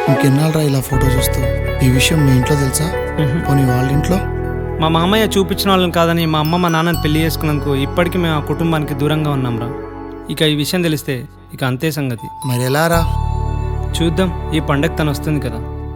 ఇంకెన్నాళ్ళరా ఇలా ఫోటో చూస్తూ? ఈ విషయం మీ ఇంట్లో తెలుసా? పోనీ వాళ్ళ ఇంట్లో? మా మామయ్య చూపించిన వాళ్ళని కాదని మా అమ్మ మా నాన్నని పెళ్లి చేసుకున్నందుకు ఇప్పటికీ మేము ఆ కుటుంబానికి దూరంగా ఉన్నాంరా. ఇక ఈ విషయం తెలిస్తే ఇక అంతే సంగతి. మరి ఎలా రా? చూద్దాం, ఈ పండగ తను వస్తుంది కదా.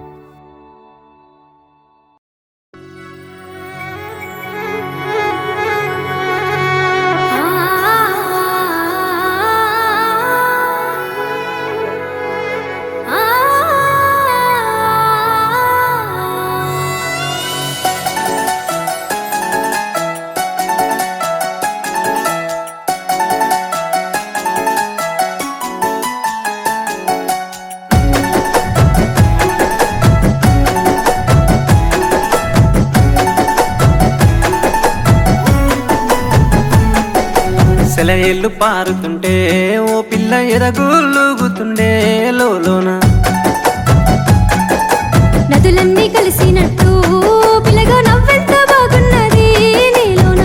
సెలయేళ్ళు పారుతుంటే ఓ పిల్ల ఎదగూలుగుతుండే లోన. నదులన్నీ కలిసినట్టు పిల్లగా నవ్వెంత బాగున్నది నీలోన.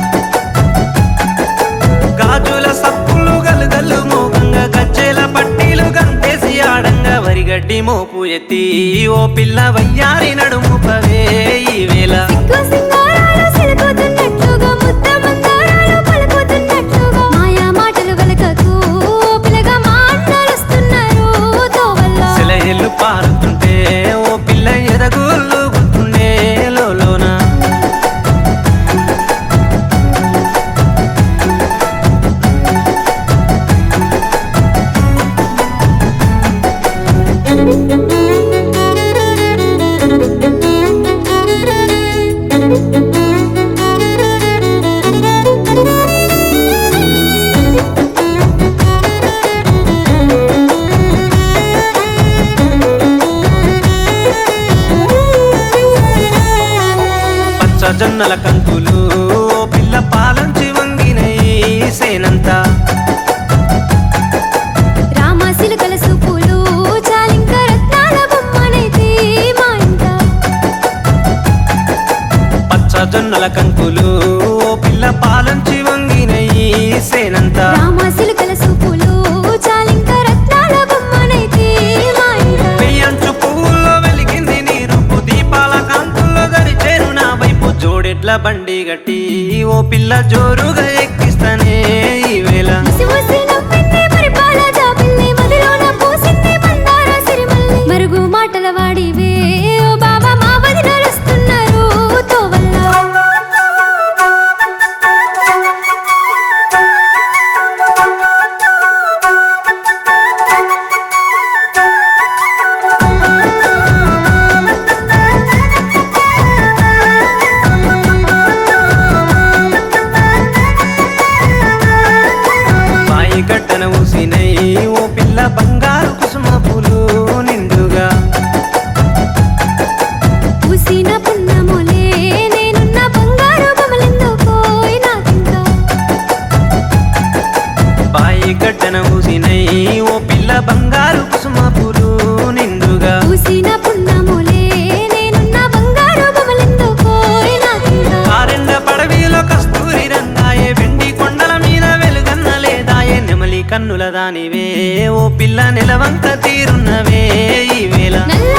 గాజుల సప్పులు గలుగల్లు మోగంగా గజ్జెల పట్టీలు గంటేసి ఆడంగా వరిగడ్డి మోపు ఎత్తి ఓ పిల్ల వయ్యారి నడుము పవే ఈ వేళ. పారుతుంటే ఓ పిల్ల ఎదగూలుగుతుండే లోన. జొన్నల కంకులు పిల్ల పాలంచి వంగినై సేనంతా. రామశిలకల సూపులు చాలింక రత్నాల బొమ్మనైతే మా ఇంట. పచ్చ జొన్నల కంకులు పిల్ల పాలంచి వంగినై సేనంతా. రామశిలకల సూపులు చాలింక రత్నాల బొమ్మనైతే మా ఇంట. పెయ్యంచు పువ్వుల్లో వెలిగింది నీ రూపు దీపాల కాంతుల్లో దరిచేరు నా వైపు. జోడెట్ల బండి గట్టి ఓ పిల్ల జోరుగా ఎక్కిస్తానే ఈ వేళ. మరుగు మాటల వాడివే ఓ బాబా మా వదినలు వస్తున్నారు తోవల్ల. గట్టన ఊసినై ఓ పిల్ల బంగారు కుసుమ పూలు నిండుగా. పూసిన పున్నములే నేనున్న బంగారు బొమ్మలెందుకో నాకింకా. బాయి గట్టన ఊసినై ఓ పిల్ల బంగారు కుసుమ పూలు నిండుగా. పూసిన పున్నములే నేనున్న బంగారు బొమ్మలెందుకో నాకింకా. ఆరెండ పడవిలో కస్తూరి రంగాయే వెండి కొండల మీద వెలుగన్న లేదాయే. నెమలి కన్నుల దానివే ఓ పిల్ల నెలవంక తీరున్నవే ఈ వేళ.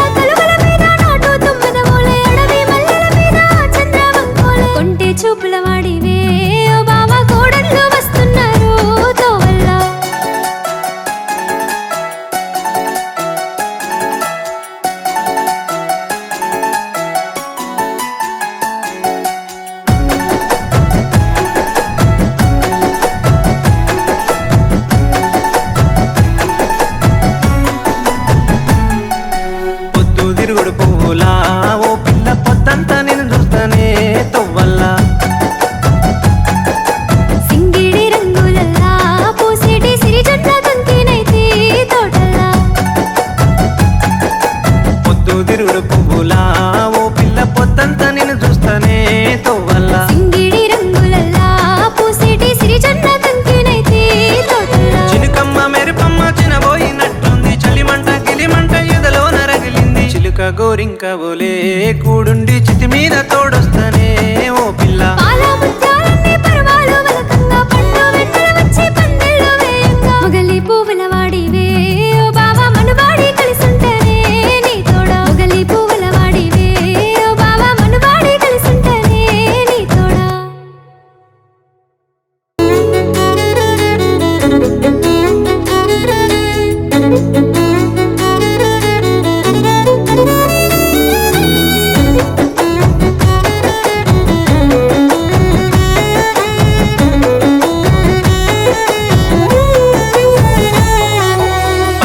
కొంటే చూపుల వాడివే ఓ బావా కోడళ్ళు వస్తున్నారు తోవల్ల. తిరుగుడు పువ్వులా ఓ పిల్ల పొద్దంతా నేను చూస్తానే తొవ్వల్ల. సింగిడి రంగులల్లా పూసేటి సిరిజొన్న కంకినైతే తోటల్లా. పొద్దు తిరుగుడు పువ్వులా ఓ పిల్ల పొద్దంతా నేను చూస్తానే తొవ్వల్ల. సింగిడి రంగులల్లా పూసేటి సిరిజొన్న కంకినైతే తోటల్లా. చినుకమ్మ మెరుపమ్మ చినబోయినట్టుంది చలిమంట గిలిమంట ఎదలో నరగిలింది. చిలుక గోరింక బోలే కూడుండి